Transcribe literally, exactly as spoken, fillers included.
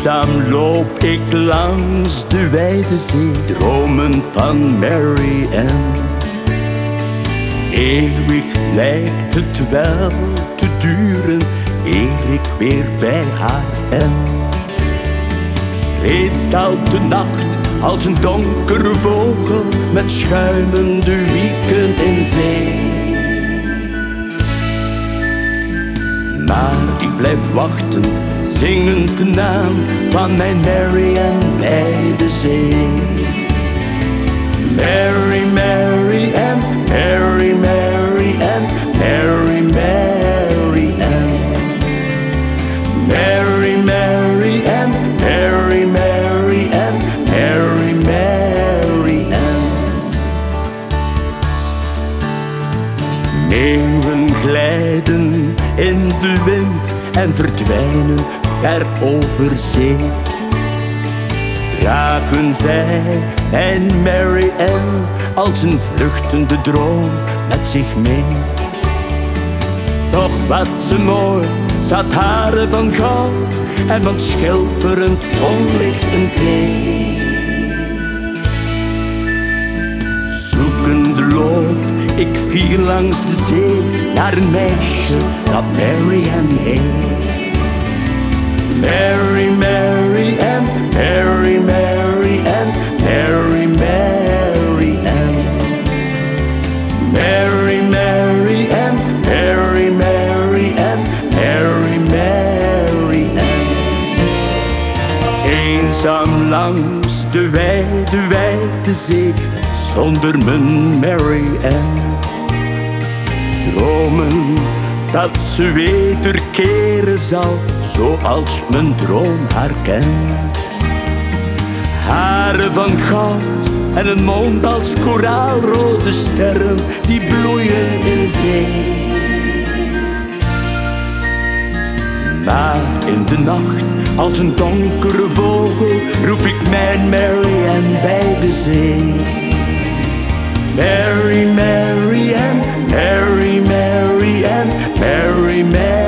Eenzaam loop ik langs de wijde zee, dromend van Mary Ann. Eeuwig lijkt het wel te duren, eer ik weer bij haar ben. Reeds daalt de nacht als een donkere vogel met schuimende wieken in zee. Maar ik blijf wachten, zingend de naam van mijn Mary Ann bij de zee. Mary, Mary Ann, Mary, Mary Ann, Mary, Mary Ann. Mary, Mary Ann, Mary, Mary Ann, Mary, Mary Ann. Meeuwen glijden in de wind en verdwijnen ver over zee. Dragen zij mijn Mary Ann als een vluchtende droom met zich mee. Toch was ze mooi, ze had haren van goud en van schilferend zonlicht een kleed. Zoekende loop ik vier langs de zee naar een meisje dat Mary Ann heet. Mary, Mary Ann, Mary, Mary Ann, Mary, Mary Ann. Mary, Mary Ann, Mary, Mary Ann, Mary, Mary Ann. Eenzaam langs de wijde, wijde zee, zonder mijn Mary Ann. Dromen dat ze wederkeren zal, zoals mijn droom haar kent. Haren van goud en een mond als koraalrode sterren die bloeien in zee. Maar in de nacht, als een donkere vogel, roep ik mijn Mary Ann bij de zee. Mary, Mary Ann, Mary, Mary Ann, Mary, Mary